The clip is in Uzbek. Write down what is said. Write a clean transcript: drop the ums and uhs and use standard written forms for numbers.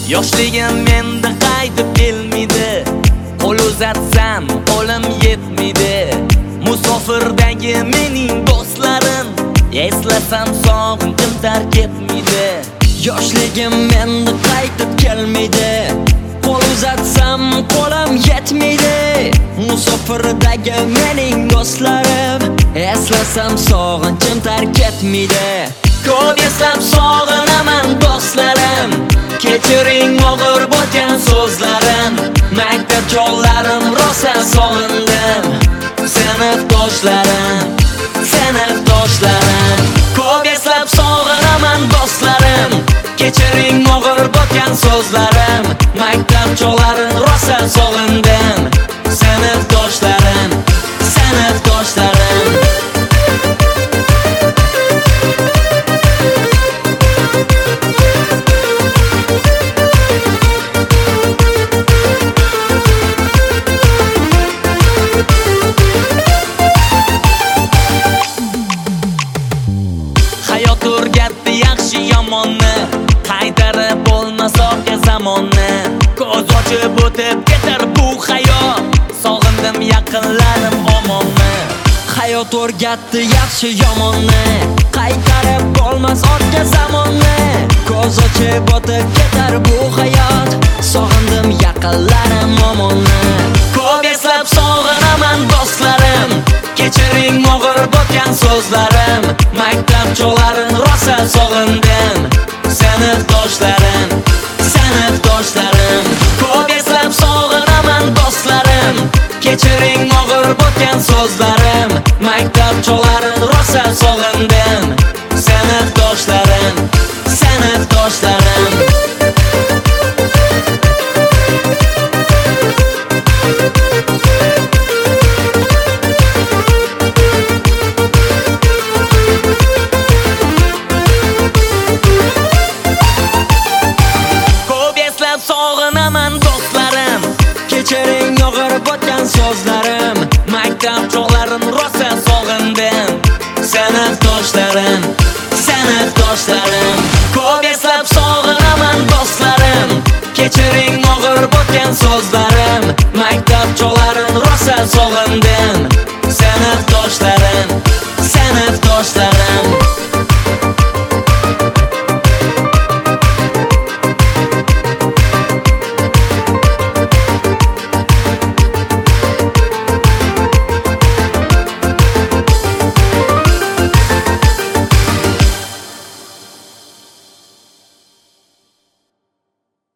Yoshligim menda qaytib kelmaydi. Qo'l uzatsam qo'lim yetmaydi. Musofirdagi mening do'stlarim, eslasam sog'inchim tark etmaydi. Yoshligim menda qaytib kelmaydi. Qo'l uzatsam qo'lim yetmaydi. Musofirdagi mening do'stlarim, eslasam sog'inchim tark etmaydi. Ko'p eslab sog'inaman do'stlarim, kechiring og'ir bo'lgan so'zlarim. Maktab chollarim rosa sog'indim, sinfdoshlarim. Ko'p eslab sog'inaman do'stlarim, kechiring og'ir bo'lgan so'zlarim. Maktab chollarim rosa sog'indim, sinfdoshlarim. Hayot o'rgatdi yaxshi yomonni, qaytarib bo'lmas orqa zamonni. Ko'z ochib o'tib ketar bu hayot, sog'indim yaqinlarim omonni. Hayot o'rgatdi yaxshi yomonni, qaytarib bo'lmas orqa zamonni. Ko'z ochib o'tib ketar bu hayot, sog'indim yaqinlarim omonni. Ko'p eslab sog'inaman do'stlarim, kechiring og'ir bo'lgan so'zlarim. Maktab chollarim rosa sog'indim, sinfdoshlarim. Ko'p eslab sog'inaman do'stlarim, kechiring og'ir bo'lgan so'zlarim. Maktab chollarim